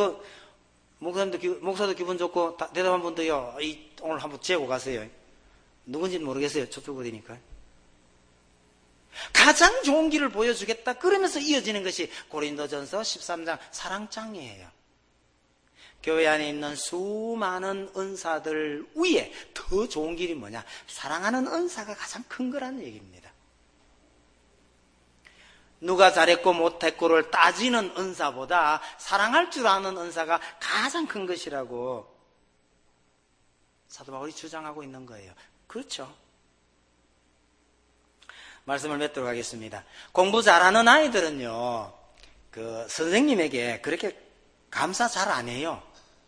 목사도 기분 좋고 대답 한 번 더요. 오늘 한번 재고 가세요. 누군지는 모르겠어요. 저쪽 어디니까. 가장 좋은 길을 보여주겠다. 그러면서 이어지는 것이 고린도전서 13장 사랑장이에요. 교회 안에 있는 수많은 은사들 위에 더 좋은 길이 뭐냐? 사랑하는 은사가 가장 큰 거라는 얘기입니다. 누가 잘했고 못했고를 따지는 은사보다 사랑할 줄 아는 은사가 가장 큰 것이라고 사도 바울이 주장하고 있는 거예요. 그렇죠. 말씀을 맺도록 하겠습니다. 공부 잘하는 아이들은요, 선생님에게 그렇게 감사 잘 안 해요.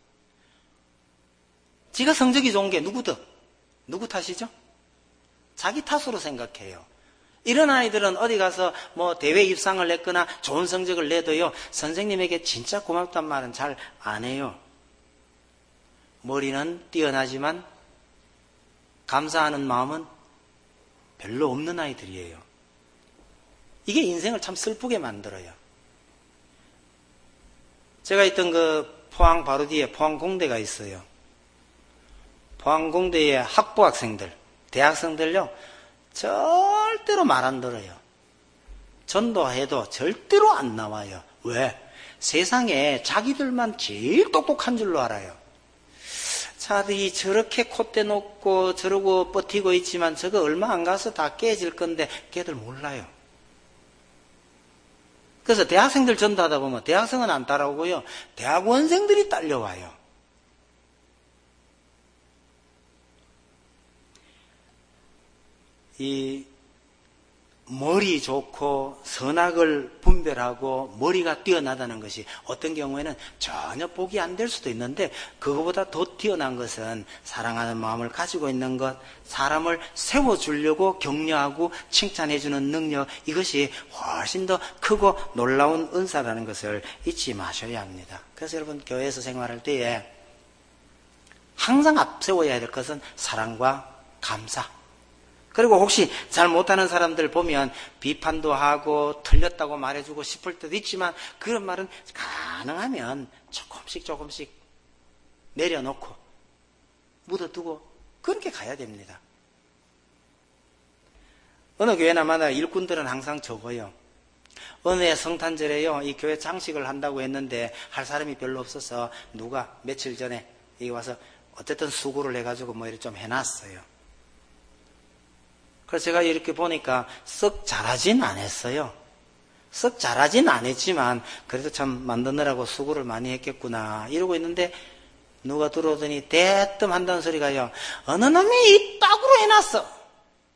지가 성적이 좋은 게 누구 탓이죠? 자기 탓으로 생각해요. 이런 아이들은 어디 가서 대회 입상을 냈거나 좋은 성적을 내도요, 선생님에게 진짜 고맙단 말은 잘 안 해요. 머리는 뛰어나지만 감사하는 마음은 별로 없는 아이들이에요. 이게 인생을 참 슬프게 만들어요. 제가 있던 포항 바로 뒤에 포항공대가 있어요. 포항공대의 학부학생들, 대학생들요, 절대로 말 안 들어요. 전도해도 절대로 안 나와요. 왜? 세상에 자기들만 제일 똑똑한 줄로 알아요. 자들이 저렇게 콧대 놓고 저러고 버티고 있지만 저거 얼마 안 가서 다 깨질 건데 걔들 몰라요. 그래서 대학생들 전도하다 보면 대학생은 안 따라오고요. 대학원생들이 딸려와요. 이 머리 좋고 선악을 분별하고 머리가 뛰어나다는 것이 어떤 경우에는 전혀 복이 안 될 수도 있는데 그거보다 더 뛰어난 것은 사랑하는 마음을 가지고 있는 것, 사람을 세워주려고 격려하고 칭찬해주는 능력, 이것이 훨씬 더 크고 놀라운 은사라는 것을 잊지 마셔야 합니다. 그래서 여러분 교회에서 생활할 때에 항상 앞세워야 될 것은 사랑과 감사. 그리고 혹시 잘 못하는 사람들 보면 비판도 하고 틀렸다고 말해주고 싶을 때도 있지만 그런 말은 가능하면 조금씩 내려놓고 묻어두고 그렇게 가야 됩니다. 어느 교회나마다 일꾼들은 항상 적어요. 어느 해 성탄절에요, 이 교회 장식을 한다고 했는데 할 사람이 별로 없어서 누가 며칠 전에 여기 와서 어쨌든 수고를 해가지고 뭐 이렇게 좀 해놨어요. 그래서 제가 이렇게 보니까 썩 잘하진 않았어요. 썩 잘하진 않았지만 그래도 참 만드느라고 수고를 많이 했겠구나 이러고 있는데 누가 들어오더니 대뜸 한다는 소리가요. 어느 놈이 이따구로 해놨어.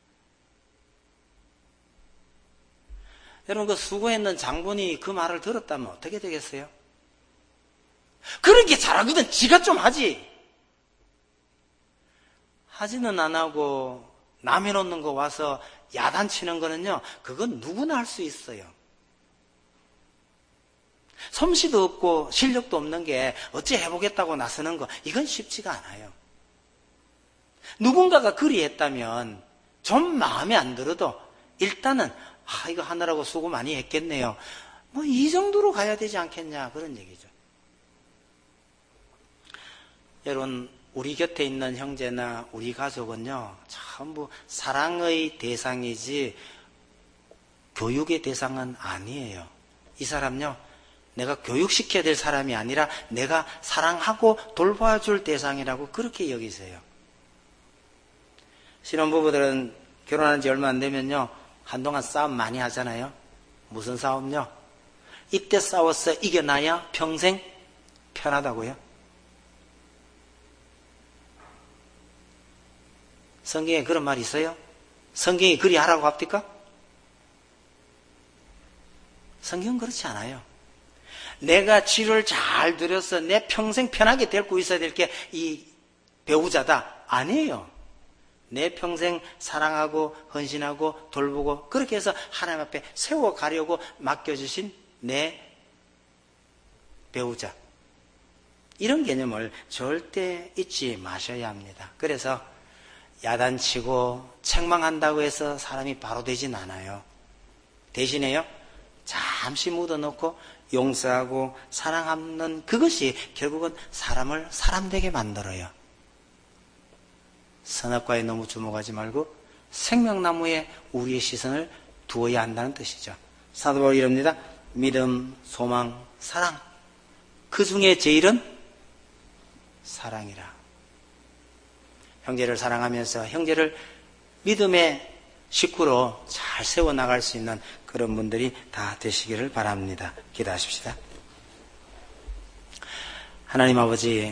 여러분 그 수고했는 장본이 그 말을 들었다면 어떻게 되겠어요? 그렇게 잘하거든 지가 좀 하지. 하지는 안 하고 남 해놓는 거 와서 야단치는 거는요, 그건 누구나 할 수 있어요. 솜씨도 없고 실력도 없는 게 어찌 해보겠다고 나서는 거, 이건 쉽지가 않아요. 누군가가 그리 했다면 좀 마음에 안 들어도 일단은 이거 하느라고 수고 많이 했겠네요. 뭐 이 정도로 가야 되지 않겠냐 그런 얘기죠. 여러분 우리 곁에 있는 형제나 우리 가족은요, 전부 사랑의 대상이지 교육의 대상은 아니에요. 이 사람요, 내가 교육시켜야 될 사람이 아니라 내가 사랑하고 돌봐줄 대상이라고 그렇게 여기세요. 신혼부부들은 결혼한 지 얼마 안 되면요, 한동안 싸움 많이 하잖아요. 무슨 싸움요? 이때 싸워서 이겨놔야 평생 편하다고요. 성경에 그런 말이 있어요? 성경이 그리 하라고 합니까? 성경은 그렇지 않아요. 내가 치료를 잘 들여서 내 평생 편하게 데리고 있어야 될 게 이 배우자다. 아니에요. 내 평생 사랑하고 헌신하고 돌보고 그렇게 해서 하나님 앞에 세워가려고 맡겨주신 내 배우자. 이런 개념을 절대 잊지 마셔야 합니다. 그래서 야단치고 책망한다고 해서 사람이 바로 되진 않아요. 대신에요, 잠시 묻어놓고 용서하고 사랑하는 그것이 결국은 사람을 사람되게 만들어요. 선악과에 너무 주목하지 말고 생명나무에 우리의 시선을 두어야 한다는 뜻이죠. 사도 바울이 이럽니다. 믿음, 소망, 사랑. 그 중에 제일은 사랑이라. 형제를 사랑하면서 형제를 믿음의 식구로 잘 세워나갈 수 있는 그런 분들이 다 되시기를 바랍니다. 기도하십시다. 하나님 아버지,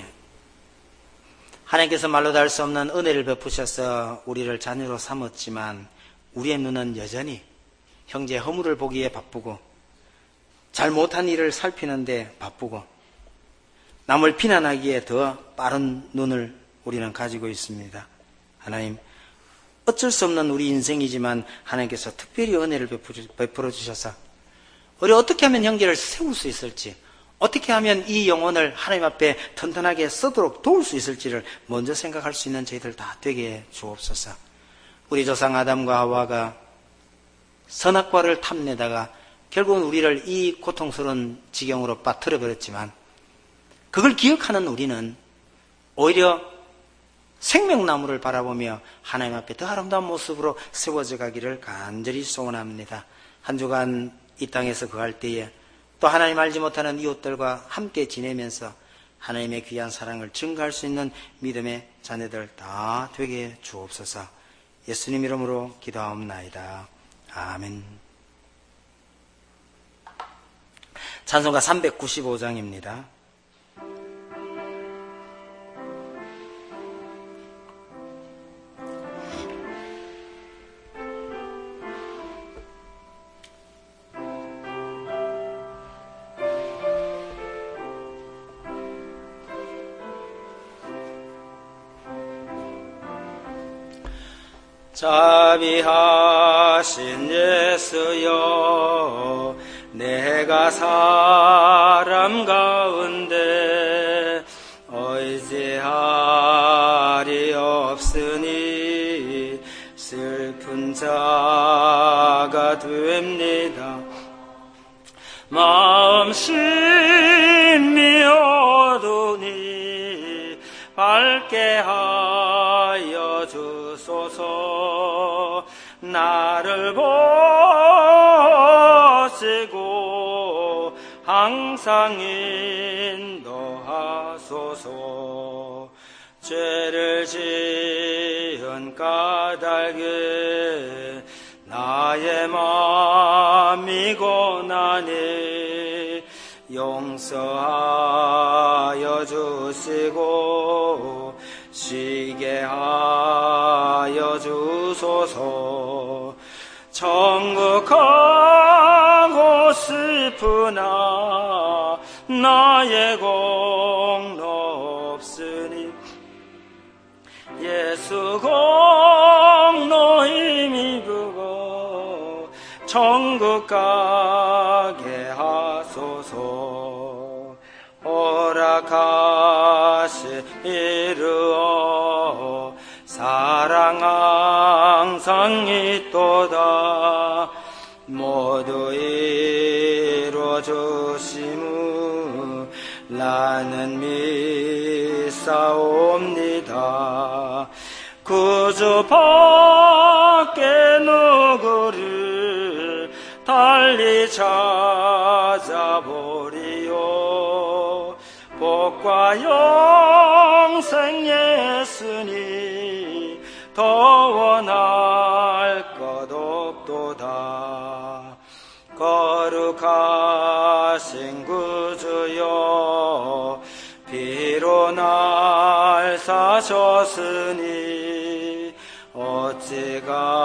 하나님께서 말로 다 할 수 없는 은혜를 베푸셔서 우리를 자녀로 삼았지만 우리의 눈은 여전히 형제의 허물을 보기에 바쁘고 잘못한 일을 살피는데 바쁘고 남을 비난하기에 더 빠른 눈을 우리는 가지고 있습니다. 하나님, 어쩔 수 없는 우리 인생이지만 하나님께서 특별히 은혜를 베풀어 주셔서 우리 어떻게 하면 형제를 세울 수 있을지, 어떻게 하면 이 영혼을 하나님 앞에 튼튼하게 쓰도록 도울 수 있을지를 먼저 생각할 수 있는 저희들 다 되게 주옵소서. 우리 조상 아담과 하와가 선악과를 탐내다가 결국은 우리를 이 고통스러운 지경으로 빠뜨려 버렸지만 그걸 기억하는 우리는 오히려 생명나무를 바라보며 하나님 앞에 더 아름다운 모습으로 세워져 가기를 간절히 소원합니다. 한 주간 이 땅에서 거할 때에 또 하나님 알지 못하는 이웃들과 함께 지내면서 하나님의 귀한 사랑을 증거할 수 있는 믿음의 자녀들 다 되게 주옵소서. 예수님 이름으로 기도하옵나이다. 아멘. 찬송가 395장입니다. 자비하신 예수여, 내가 사람 가운데 의지할이 없으니 슬픈 자가 됩니다. 마음 심히 어두니 밝게 하여 주소서. 나를 보시고 항상 인도하소서. 죄를 지은 까닭에 나의 마음이 고나니 용서하여 주시고 쉬게 하여 주소서. 천국 가고 싶으나 나의 공로 없으니 예수 공로 힘입어 천국 가게 하소서. 허락하시이르어 사랑 항상 있도다. 모두 이루어주심을 나는 믿사옵니다. 구주 밖에 누구를 달리 찾아보리요. 복과 영생 예수니 더 원할 것 없도다. 거룩하신 구주여, 피로 날 사셨으니 어찌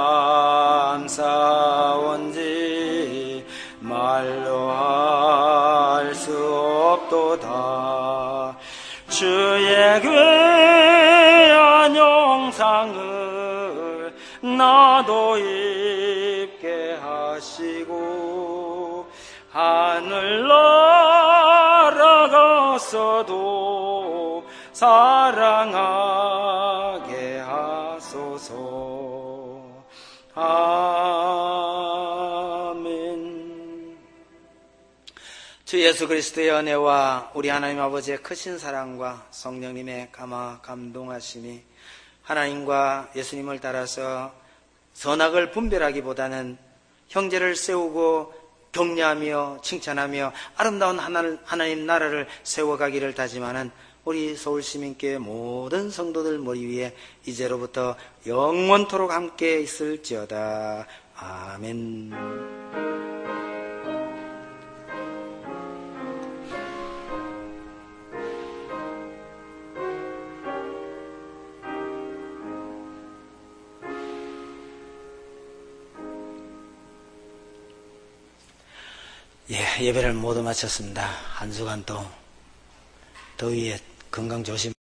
감사온지 말로 할 수 없도다. 주의 귀한 영상을 나도 입게 하시고 하늘 날아갔어도 사랑하게 하소서. 아멘. 주 예수 그리스도의 은혜와 우리 하나님 아버지의 크신 사랑과 성령님의 감동하심이 하나님과 예수님을 따라서 선악을 분별하기보다는 형제를 세우고 격려하며 칭찬하며 아름다운 하나님 나라를 세워가기를 다짐하는 우리 서울시민교회 모든 성도들 머리 위에 이제로부터 영원토록 함께 있을지어다. 아멘. 예배를 모두 마쳤습니다. 한 주간 또 더위에 건강 조심.